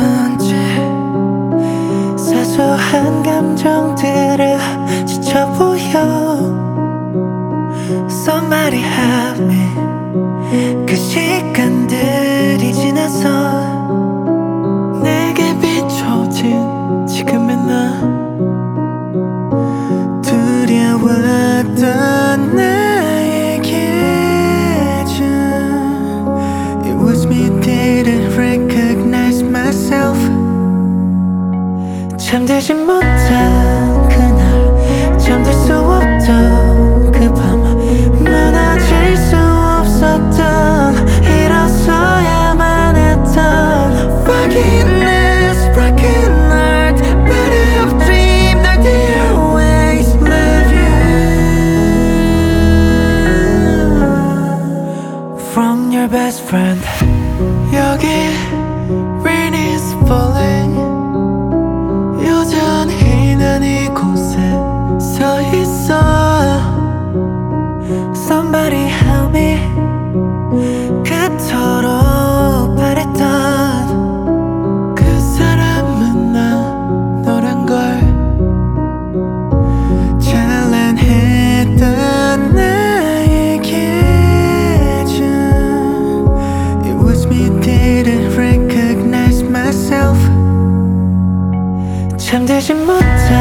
어떤지 사소한 감정들을 지쳐 보여. Somebody help me. 그 시간들이 지나서 내게 비춰진 지금의 나, 두려웠던 나의 기준. It was me, didn't recognize myself. 잠들지 못한 그날, 잠들 수 없던 그 밤, 무너질 수 없었던, 일어서야만 했던 Forgiveness, broken heart, but I've dreamed of dear ways. Love you from your best friend. 여기 rain is falling. 여전히 난 이곳에 서 있어. Somebody help me. 그토록 바랬던 그 사람은 나, 너란 걸. 찬란했던 나의 기준. It was me, didn't recognize myself. 잠들지 못한